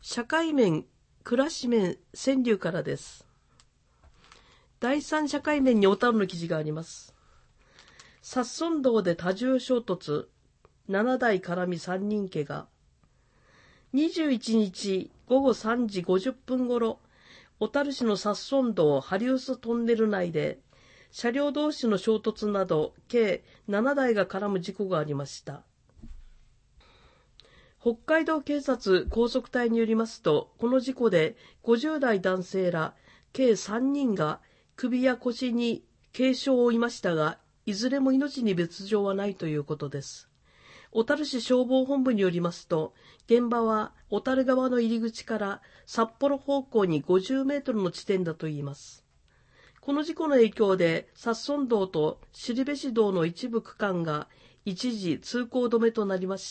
社会面、暮らし面、川柳からです。第三社会面に小樽の記事があります。殺尊道で多重衝突、7台絡み3人怪我。21日午後3時50分ごろ、小樽市の殺尊道ハリウストンネル内で、車両同士の衝突など計7台が絡む事故がありました。北海道警察高速隊によりますと、この事故で50代男性ら計3人が首や腰に軽傷を負いましたが、いずれも命に別状はないということです。小樽市消防本部によりますと、現場は小樽川の入り口から札幌方向に50メートルの地点だといいます。この事故の影響で、殺尊道と後部道の一部区間が一時通行止めとなりました。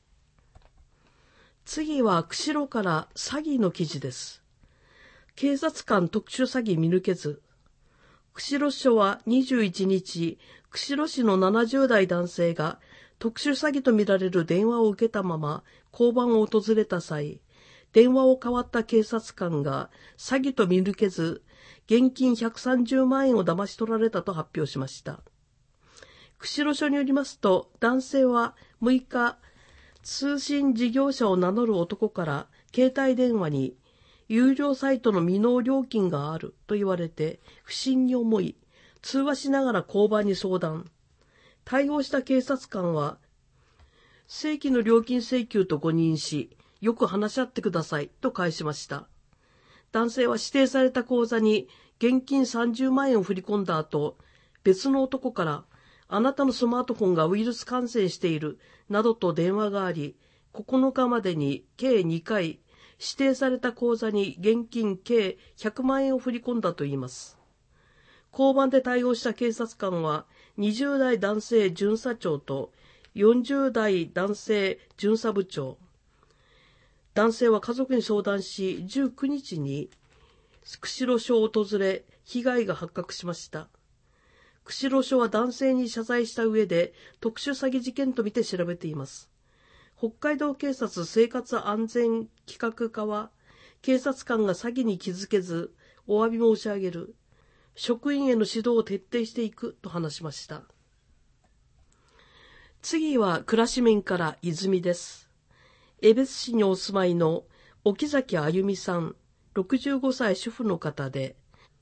次は釧路から詐欺の記事です。警察官特殊詐欺見抜けず。釧路署は21日、釧路市の70代男性が特殊詐欺とみられる電話を受けたまま交番を訪れた際、電話を代わった警察官が詐欺と見抜けず、現金130万円を騙し取られたと発表しました。釧路署によりますと、男性は6日、通信事業者を名乗る男から携帯電話に有料サイトの未納料金があると言われて不審に思い、通話しながら交番に相談。対応した警察官は、正規の料金請求と誤認し、よく話し合ってくださいと返しました。男性は指定された口座に現金30万円を振り込んだ後、別の男から、あなたのスマートフォンがウイルス感染している、などと電話があり、9日までに計2回、指定された口座に現金計100万円を振り込んだといいます。交番で対応した警察官は、20代男性巡査長と40代男性巡査部長。男性は家族に相談し、19日に釧路署を訪れ、被害が発覚しました。釧路署は男性に謝罪した上で、特殊詐欺事件とみて調べています。北海道警察生活安全企画課は、警察官が詐欺に気づけず、お詫び申し上げる。職員への指導を徹底していくと話しました。次は暮らし面から泉です。江別市にお住まいの沖崎あゆみさん、65歳主婦の方で、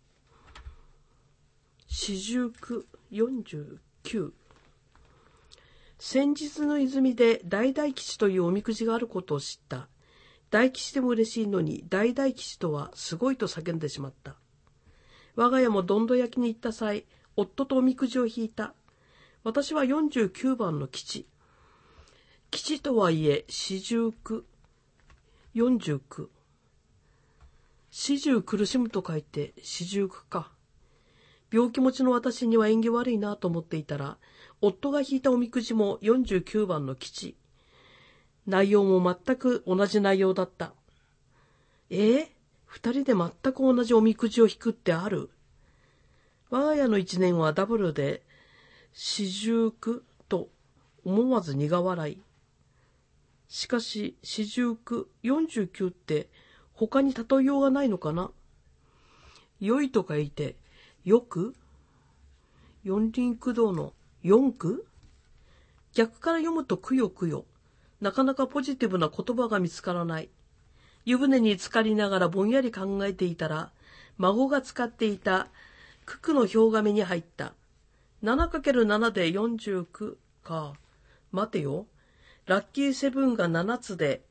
四十九49。先日の泉で大々吉というおみくじがあることを知った。大吉でも嬉しいのに大々吉とはすごいと叫んでしまった。我が家もどんど焼きに行った際、夫とおみくじを引いた。私は49番の吉。吉とはいえ四十九、49。四十苦しむと書いて四十九か。病気持ちの私には縁起悪いなと思っていたら、夫が引いたおみくじも49番の吉。内容も全く同じ内容だった。二人で全く同じおみくじを引くってある？我が家の一年はダブルで、四十九と思わず苦笑い。しかし、四十九、49って他に例えようがないのかな？良いと書いて、よく？四輪駆動の四駆？逆から読むとくよくよ。なかなかポジティブな言葉が見つからない。湯船に浸かりながらぼんやり考えていたら、孫が使っていた九九の表紙に入った。7×7 で49か。待てよ。ラッキーセブンが7つで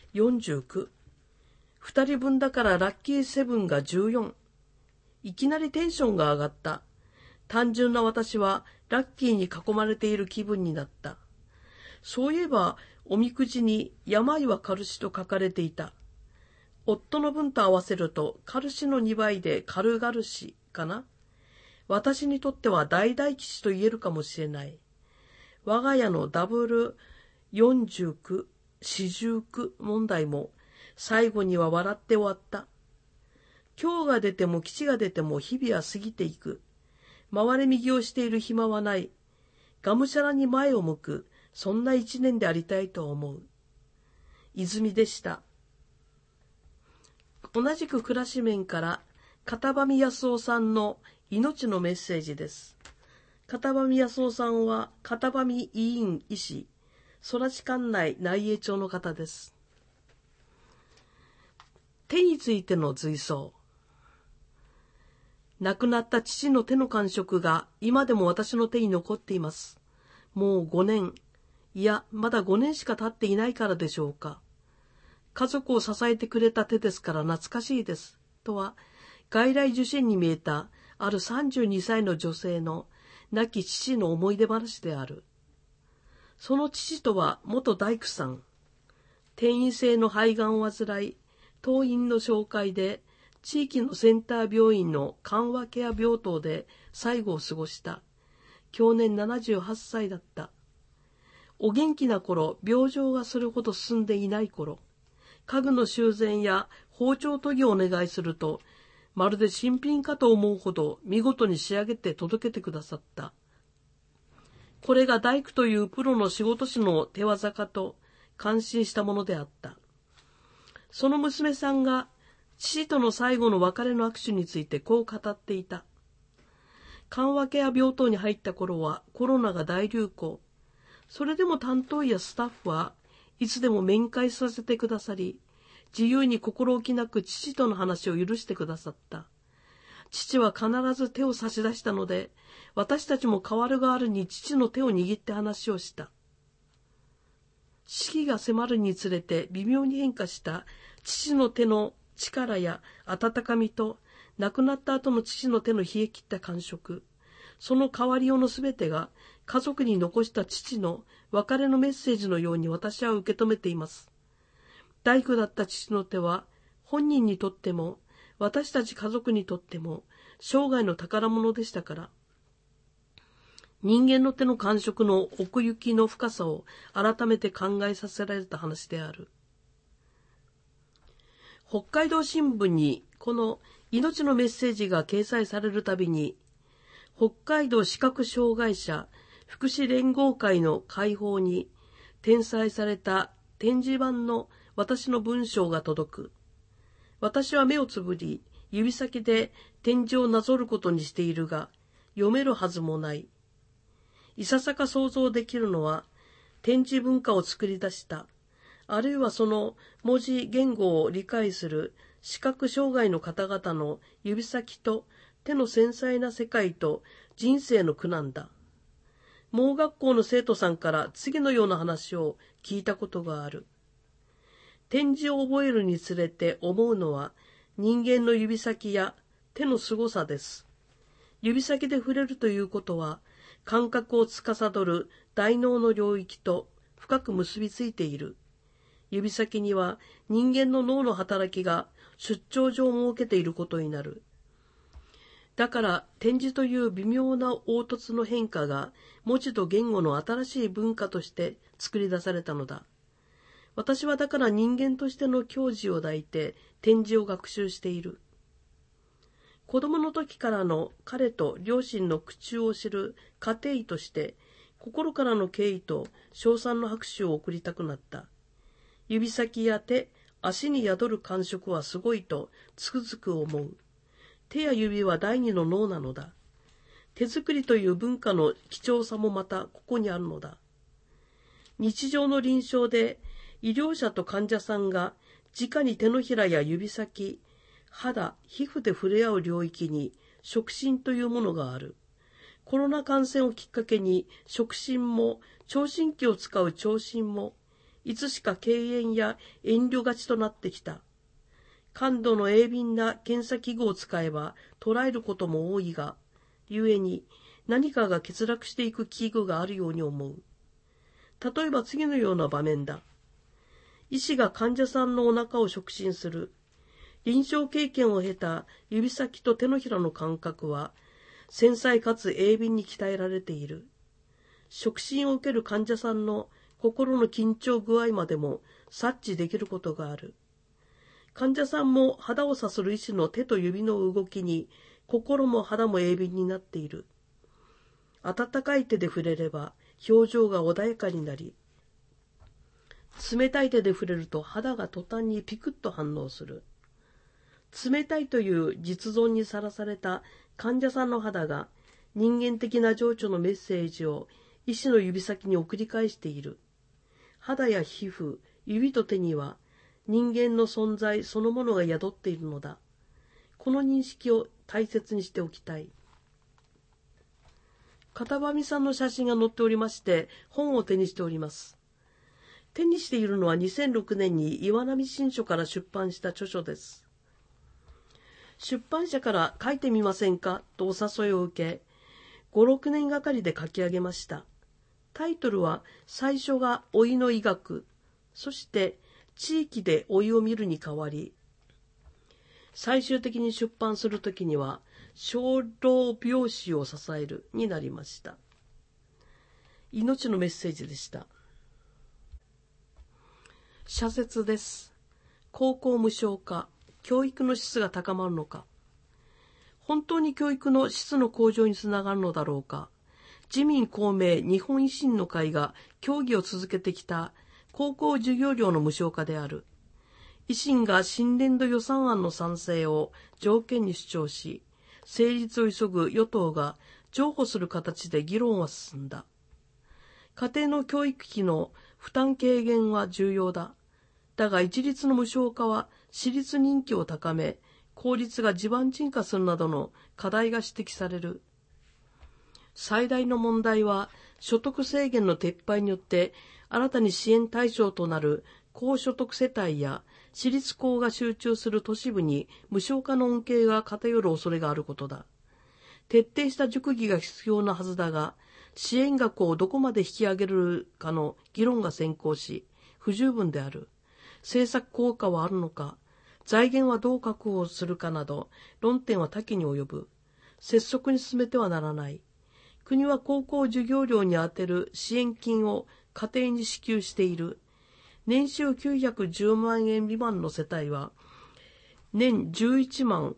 49。2人分だからラッキーセブンが14。いきなりテンションが上がった。単純な私はラッキーに囲まれている気分になった。そういえばおみくじに病はカルシと書かれていた。夫の分と合わせるとカルシの2倍でカルガルシかな。私にとっては大々吉と言えるかもしれない。我が家のダブル49、四十九問題も最後には笑って終わった。今日が出ても吉が出ても日々は過ぎていく。回れ右をしている暇はない。がむしゃらに前を向く、そんな一年でありたいと思う。泉でした。 同じく暮らし面から片場康夫さんの命のメッセージです。片場康夫さんは片場委員医師、空知管内内営長の方です。手についての随想。亡くなった父の手の感触が今でも私の手に残っています。もう5年、いやまだ5年しか経っていないからでしょうか。家族を支えてくれた手ですから懐かしいです。とは、外来受診に見えたある32歳の女性の亡き父の思い出話である。その父とは元大工さん。転移性の肺がんを患い、当院の紹介で地域のセンター病院の緩和ケア病棟で最後を過ごした。去年78歳だった。お元気な頃、病状がそれほど進んでいない頃、家具の修繕や包丁研ぎをお願いすると、まるで新品かと思うほど見事に仕上げて届けてくださった。これが大工というプロの仕事師の手技かと感心したものであった。その娘さんが父との最後の別れの握手についてこう語っていた。緩和ケア病棟に入った頃はコロナが大流行。それでも担当医やスタッフはいつでも面会させてくださり、自由に心置きなく父との話を許してくださった。父は必ず手を差し出したので、私たちも代わる代わるに父の手を握って話をした。死期が迫るにつれて微妙に変化した父の手の力や温かみと、亡くなった後の父の手の冷え切った感触、その変わりようのすべてが家族に残した父の別れのメッセージのように私は受け止めています。大工だった父の手は本人にとっても私たち家族にとっても生涯の宝物でしたから、人間の手の感触の奥行きの深さを改めて考えさせられた話である。北海道新聞にこの命のメッセージが掲載されるたびに、北海道視覚障害者福祉連合会の会報に転載された展示版の私の文章が届く。私は目をつぶり、指先で展示をなぞることにしているが、読めるはずもない。いささか想像できるのは、展示文化を作り出した、あるいはその文字言語を理解する視覚障害の方々の指先と手の繊細な世界と人生の苦難だ。盲学校の生徒さんから次のような話を聞いたことがある。展示を覚えるにつれて思うのは人間の指先や手の凄さです。指先で触れるということは感覚を司る大脳の領域と深く結びついている。指先には人間の脳の働きが出張上設けていることになる。だから展示という微妙な凹凸の変化が文字と言語の新しい文化として作り出されたのだ。私はだから人間としての矜持を抱いて展示を学習している。子供の時からの彼と両親の苦衷を知る家庭医として心からの敬意と称賛の拍手を送りたくなった。指先や手、足に宿る感触はすごいとつくづく思う。手や指は第二の脳なのだ。手作りという文化の貴重さもまたここにあるのだ。日常の臨床で医療者と患者さんが直に手のひらや指先、肌、皮膚で触れ合う領域に触診というものがある。コロナ感染をきっかけに触診も聴診器を使う聴診もいつしか敬遠や遠慮がちとなってきた。感度の鋭敏な検査器具を使えば捉えることも多いが、故に何かが欠落していく器具があるように思う。例えば次のような場面だ。医師が患者さんのお腹を触診する。臨床経験を経た指先と手のひらの感覚は、繊細かつ鋭敏に鍛えられている。触診を受ける患者さんの心の緊張具合までも察知できることがある。患者さんも肌をさする医師の手と指の動きに心も肌も鋭敏になっている。温かい手で触れれば表情が穏やかになり、冷たい手で触れると肌が途端にピクッと反応する。 冷たいという実存にさらされた患者さんの肌が人間的な情緒のメッセージを医師の指先に送り返している。肌や皮膚、指と手には人間の存在そのものが宿っているのだ。この認識を大切にしておきたい。片上さんの写真が載っておりまして、本を手にしております。手にしているのは2006年に岩波新書から出版した著書です。出版社から書いてみませんかとお誘いを受け、5、6年がかりで書き上げました。タイトルは、最初が老いの医学、そして地域で老いを見るに変わり、最終的に出版するときには、生老病死を支えるになりました。命のメッセージでした。社説です。高校無償化、教育の質が高まるのか。本当に教育の質の向上につながるのだろうか。自民公明日本維新の会が協議を続けてきた高校授業料の無償化である。維新が新年度予算案の賛成を条件に主張し、成立を急ぐ与党が譲歩する形で議論は進んだ。家庭の教育費の負担軽減は重要だ。だが一律の無償化は私立人気を高め、公立が地盤沈下するなどの課題が指摘される。最大の問題は所得制限の撤廃によって新たに支援対象となる高所得世帯や私立校が集中する都市部に無償化の恩恵が偏る恐れがあることだ。徹底した塾技が必要なはずだが、支援額をどこまで引き上げるかの議論が先行し、不十分である。政策効果はあるのか、財源はどう確保するかなど、論点は多岐に及ぶ。拙速に進めてはならない。国は高校授業料に充てる支援金を家庭に支給している。年収910万円未満の世帯は、年11万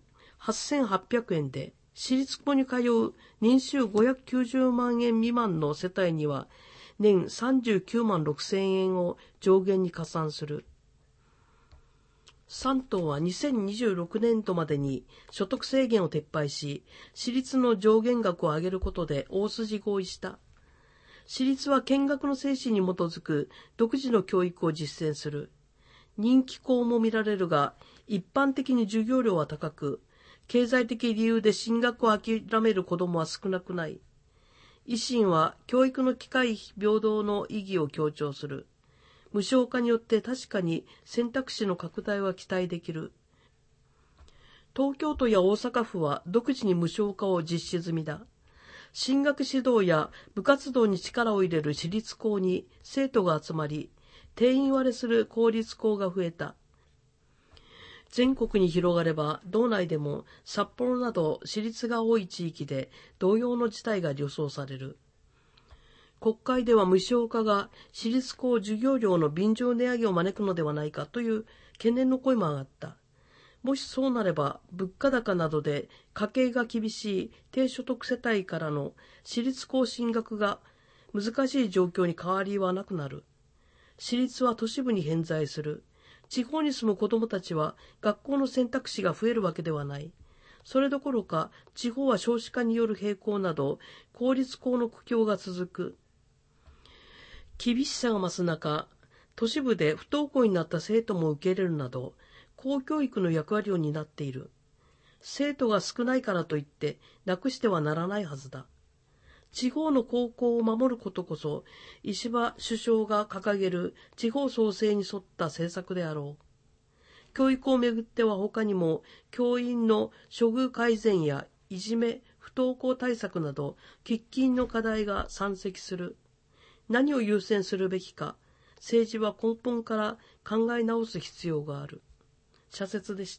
8800円で、私立校に通う年収590万円未満の世帯には、年39万6000円を上限に加算する。3党は2026年度までに所得制限を撤廃し、私立の上限額を上げることで大筋合意した。私立は見学の精神に基づく独自の教育を実践する。人気校も見られるが、一般的に授業料は高く、経済的理由で進学を諦める子どもは少なくない。維新は教育の機会平等の意義を強調する。無償化によって確かに選択肢の拡大は期待できる。東京都や大阪府は独自に無償化を実施済みだ。進学指導や部活動に力を入れる私立校に生徒が集まり、定員割れする公立校が増えた。全国に広がれば、道内でも札幌など私立が多い地域で同様の事態が予想される。国会では無償化が私立校授業料の便乗値上げを招くのではないかという懸念の声も上がった。もしそうなれば、物価高などで家計が厳しい低所得世帯からの私立校進学が難しい状況に変わりはなくなる。私立は都市部に偏在する。地方に住む子どもたちは学校の選択肢が増えるわけではない。それどころか、地方は少子化による閉校など、公立校の苦境が続く。厳しさが増す中、都市部で不登校になった生徒も受け入れるなど、公教育の役割を担っている。生徒が少ないからといってなくしてはならないはずだ。地方の高校を守ることこそ、石破首相が掲げる地方創生に沿った政策であろう。教育をめぐっては他にも、教員の処遇改善やいじめ、不登校対策など、喫緊の課題が山積する。何を優先するべきか、政治は根本から考え直す必要がある。社説でした。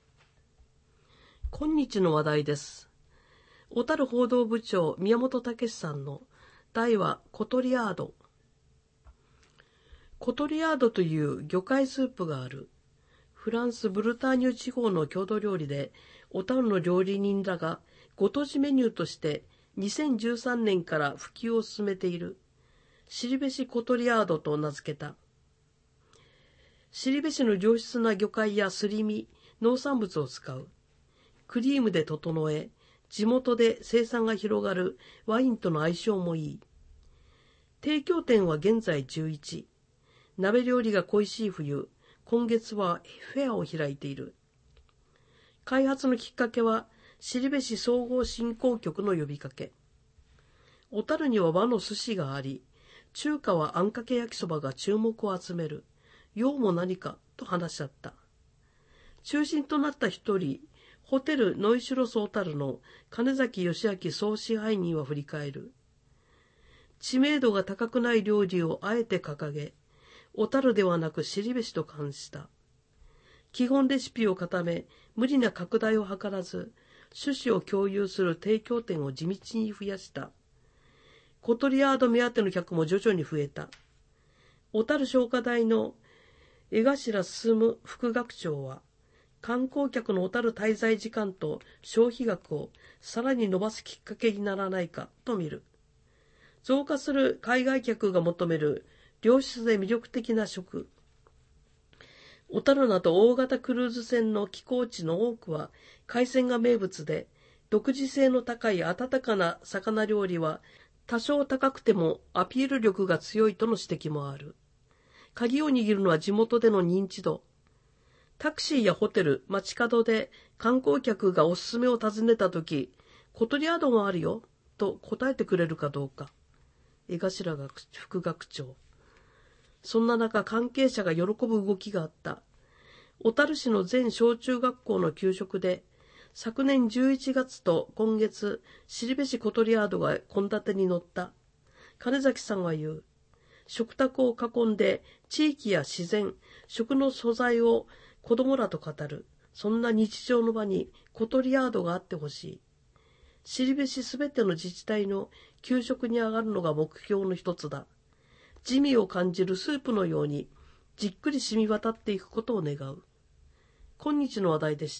今日の話題です。小樽報道部長宮本武さんの題はコトリアード。コトリアードという魚介スープがある。フランス・ブルターニュ地方の郷土料理で、小樽の料理人らがご当地メニューとして2013年から普及を進めている。後志コトリアードと名付けた。後志の良質な魚介やすり身、 農産物を使う。クリームで整え、地元で生産が広がるワインとの相性もいい。提供店は現在11。鍋料理が恋しい冬、今月はフェアを開いている。開発のきっかけは、後志総合振興局の呼びかけ。小樽には和の寿司があり、中華はあんかけ焼きそばが注目を集める。用も何かと話し合った。中心となった一人、ホテルノイシュロス小樽の金崎義明総支配人は振り返る。知名度が高くない料理をあえて掲げ、小樽ではなく後志と冠した。基本レシピを固め、無理な拡大を図らず、趣旨を共有する提供店を地道に増やした。コトリアード目当ての客も徐々に増えた。小樽商科大の江頭進副学長は、観光客の小樽滞在時間と消費額をさらに伸ばすきっかけにならないかと見る。増加する海外客が求める良質で魅力的な食。小樽など大型クルーズ船の寄港地の多くは海鮮が名物で、独自性の高い温かな魚料理は多少高くてもアピール力が強いとの指摘もある。鍵を握るのは地元での認知度。タクシーやホテル、街角で観光客がおすすめを尋ねたとき、コトリアードもあるよ、と答えてくれるかどうか。江頭副学長。そんな中、関係者が喜ぶ動きがあった。小樽市の全小中学校の給食で、昨年11月と今月、後志コトリアードが献立に載った。金崎さんは言う。食卓を囲んで地域や自然、食の素材を子供らと語る。そんな日常の場にコトリアードがあってほしい。後志すべての自治体の給食に上がるのが目標の一つだ。滋味を感じるスープのようにじっくり染み渡っていくことを願う。今日の話題でした。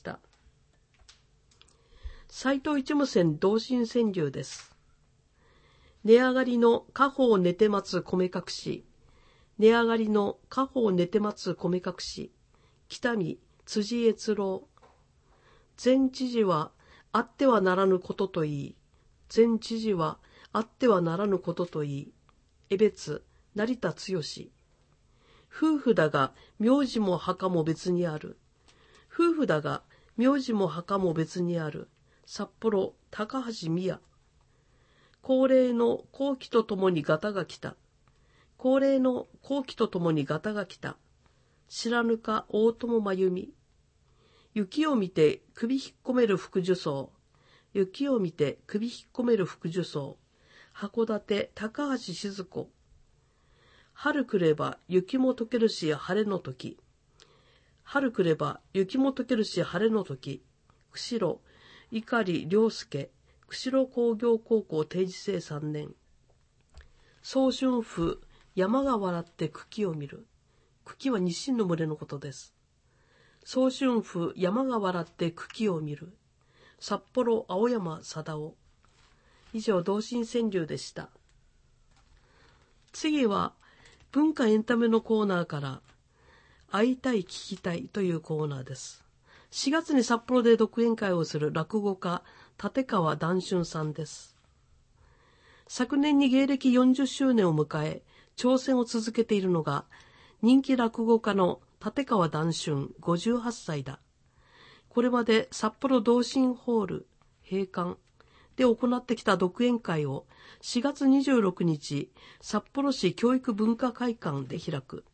斉藤一無線同心川柳です。値上がりの家宝を寝て待つ米隠し。値上がりの家宝を寝て待つ米隠し。北見辻越郎。前知事はあってはならぬことといい。前知事はあってはならぬことといい。江別成田剛。夫婦だが名字も墓も別にある。夫婦だが名字も墓も別にある。札幌高橋美也。高齢の後期とともにガタが来た。高齢の後期とともにガタが来た。白ぬか大友真由美。雪を見て首引っ込める福寿草。雪を見て首引っ込める福寿草。函館高橋静子。春来れば雪も溶けるし晴れの時。春来れば雪も溶けるし晴れの時。釧路碇良介。釧路工業高校定時制3年。早春風山が笑って茎を見る。茎は日清の群れのことです。早春風山が笑って茎を見る。札幌青山貞夫。以上同心川柳でした。次は文化エンタメのコーナーから会いたい聞きたいというコーナーです。4月に札幌で独演会をする落語家立川談春さんです。昨年に芸歴40周年を迎え挑戦を続けているのが人気落語家の立川談春58歳だ。これまで札幌同心ホール閉館で行ってきた独演会を4月26日札幌市教育文化会館で開く。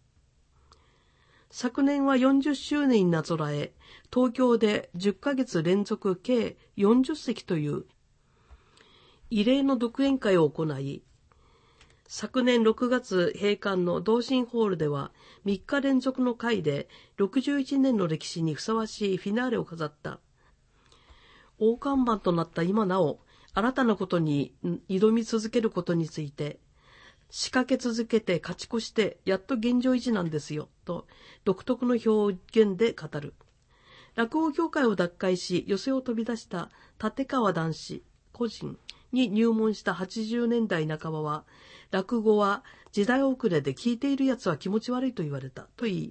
昨年は40周年になぞらえ、東京で10ヶ月連続計40席という異例の独演会を行い、昨年6月閉館の同心ホールでは3日連続の会で61年の歴史にふさわしいフィナーレを飾った。大看板となった今なお、新たなことに挑み続けることについて、仕掛け続けて勝ち越してやっと現状維持なんですよと独特の表現で語る。落語協会を脱会し寄席を飛び出した立川談志個人に入門した80年代半ばは、落語は時代遅れで聞いているやつは気持ち悪いと言われたと言い、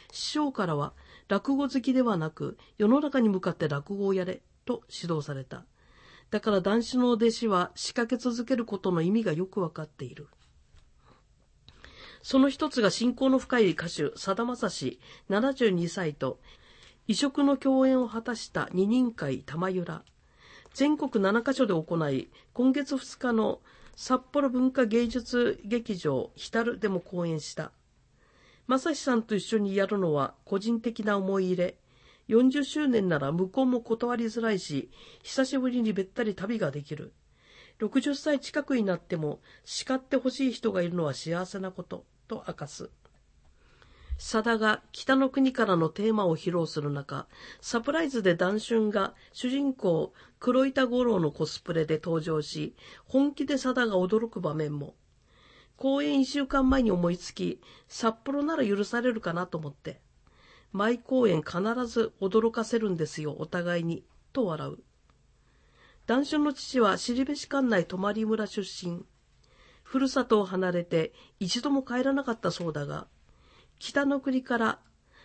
師匠からは落語好きではなく世の中に向かって落語をやれと指導された。だから談志の弟子は仕掛け続けることの意味がよくわかっている。その一つが親交の深い歌手、さだまさし72歳と異色の共演を果たした二人会玉浦。全国7カ所で行い、今月2日の札幌文化芸術劇場ヒタルでも公演した。まさしさんと一緒にやるのは個人的な思い入れ。40周年なら向こうも断りづらいし、久しぶりにべったり旅ができる。60歳近くになっても叱ってほしい人がいるのは幸せなこと、と明かす。さだが北の国からのテーマを披露する中、サプライズで談春が主人公黒板五郎のコスプレで登場し、本気でさだが驚く場面も。公演1週間前に思いつき、札幌なら許されるかなと思って。毎公演必ず驚かせるんですよ、お互いに、と笑う。談春の父は後志管内泊村出身。ふるさとを離れて一度も帰らなかったそうだが、北の国から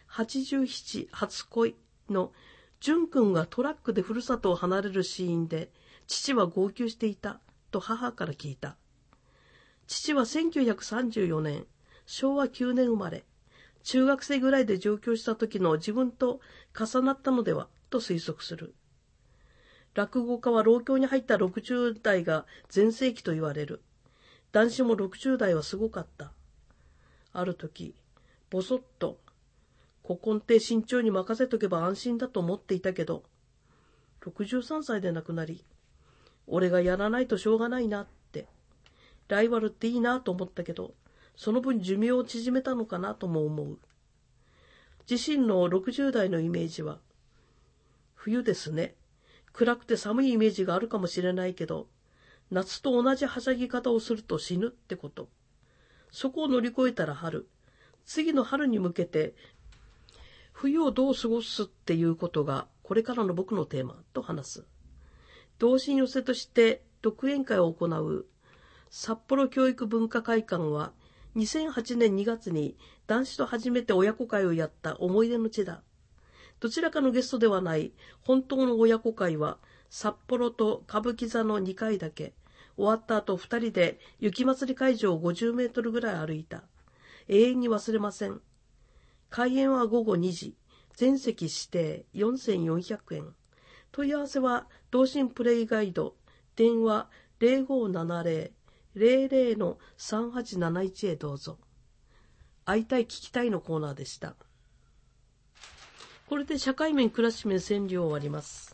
87初恋の淳君がトラックでふるさとを離れるシーンで父は号泣していたと母から聞いた。父は1934年、昭和9年生まれ、中学生ぐらいで上京した時の自分と重なったのではと推測する。落語家は老境に入った60代が全盛期と言われる。談志も60代はすごかった。ある時、ぼそっと、古今亭慎重に任せとけば安心だと思っていたけど、63歳で亡くなり、俺がやらないとしょうがないなって、ライバルっていいなと思ったけど、その分寿命を縮めたのかなとも思う。自身の60代のイメージは、冬ですね。暗くて寒いイメージがあるかもしれないけど、夏と同じはしゃぎ方をすると死ぬってこと。そこを乗り越えたら春。次の春に向けて、冬をどう過ごすっていうことが、これからの僕のテーマと話す。同心寄せとして独演会を行う札幌教育文化会館は、2008年2月に談志と初めて親子会をやった思い出の地だ。どちらかのゲストではない本当の親子会は札幌と歌舞伎座の2回だけ。終わった後2人で雪祭り会場を50メートルぐらい歩いた。永遠に忘れません。開演は午後2時。全席指定4400円。問い合わせは同心プレイガイド。電話0570-00-3871へどうぞ。会いたい聞きたいのコーナーでした。これで社会面、暮らし面、川柳を終わります。